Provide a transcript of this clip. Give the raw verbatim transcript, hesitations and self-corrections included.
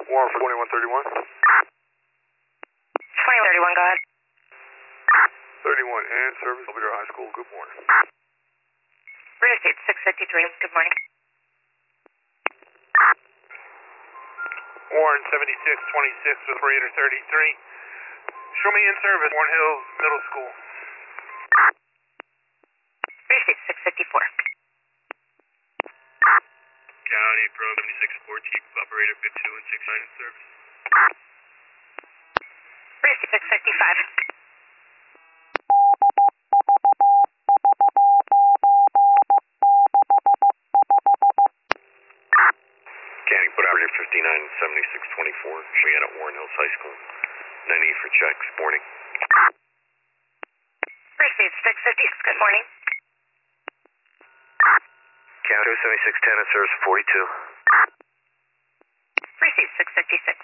Warren for twenty-one thirty-one. twenty-one thirty-one, go ahead. thirty-one and service, Belvedere High School, good morning. Real estate six fifty-three, good morning. Warren seventy-six twenty-six with operator thirty-three. Show me in service, Warren Hills Middle School. Real estate six fifty-four. County from seventy-six fourteen, operator fifty-two and sixty-nine in service. Real estate six fifty-five. County put operator fifty-nine seventy-six twenty-four. Cheyenne at Warren Hills High School. ninety for checks, morning. Real estate six fifty-six, good morning. County seventy-six ten at service forty-two. Real estate six fifty-six.